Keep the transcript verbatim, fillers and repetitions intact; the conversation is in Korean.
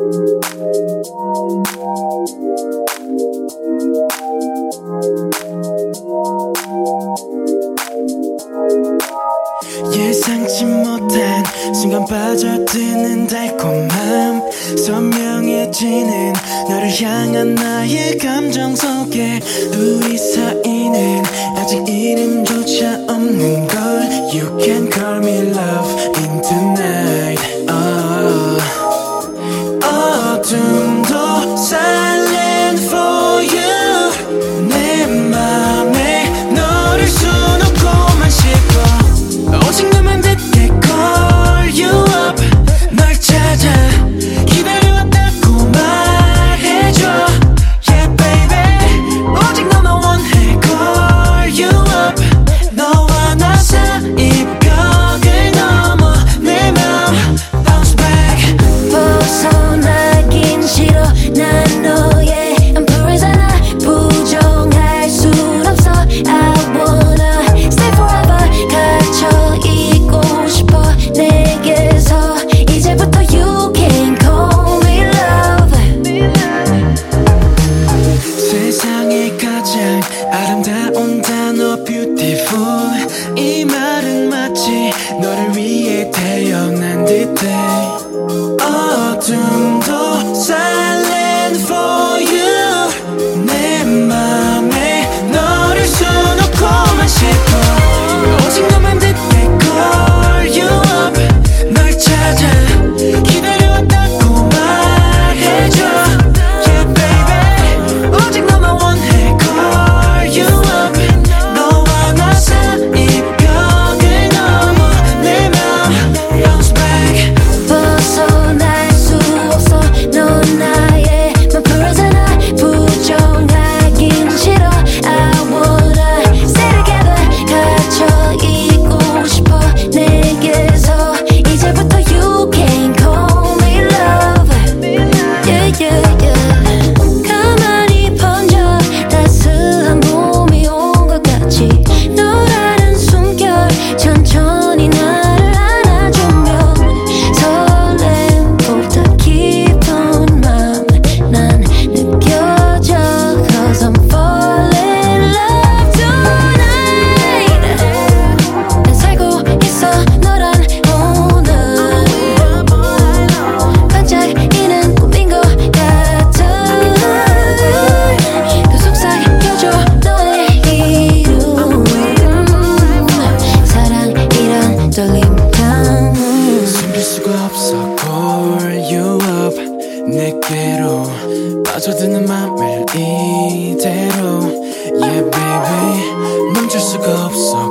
예상치 못한 순간 빠져드는 달콤함, 선명해지는 너를 향한 나의 감정 속에 우리 사이는 아직 이름조차 없는 걸. You can call me love in tonight. oh. 어둠도 silent for you. 내 맘에 너를 수놓고만 싶어. 오직 너만 듣게 call you up. 널 찾아 기다려왔다고 말해줘. Yeah baby, 오직 너만 원해 call you up. 너와 나 사이 벽을 넘어 내 맘 bounce back. 벗어나긴 싫어. 난 너의 emperor잖아. 부정할 순 없어. I wanna stay forever. 갇혀 있고 싶어 내게서. 이제부터 you can call me love. 세상에 가장 아름다운 단어 beautiful. 이 말은 마치 너를 위해 태어난 듯해. 어둠도 silent for you. 내 맘에 너를 수놓고만 싶어. 오직 너만 듣게 call you up. 널 찾아 기다려왔다고 말해줘. Yeah baby, 오직 너만 원해 call you up. 너와 나 사이 벽을 넘어 내 맘 bounce back. 벗어날 수 없어. 넌 나의 emperor잖아. 부정하긴 싫어. I wanna stay together. 갇혀 있고 싶어 내게서. 이제부터 you can call me love. Yeah yeah yeah. 가만히 번져 따스한 봄이 온 것 같이. 너라는 숨결 천천히 나를 안아주면 설렘보다 깊은 맘 난 느껴져. Cause I'm falling in love tonight. 난 살고 있어 너란 오늘. 반짝이는 꿈인 것 같아. 그 속삭여줘 너의 이름. 사랑이란 떨림감. 숨길 수가 없어 call you up. 내게로 빠져드는 맘을 이대로. Yeah baby, 멈출 수가 없어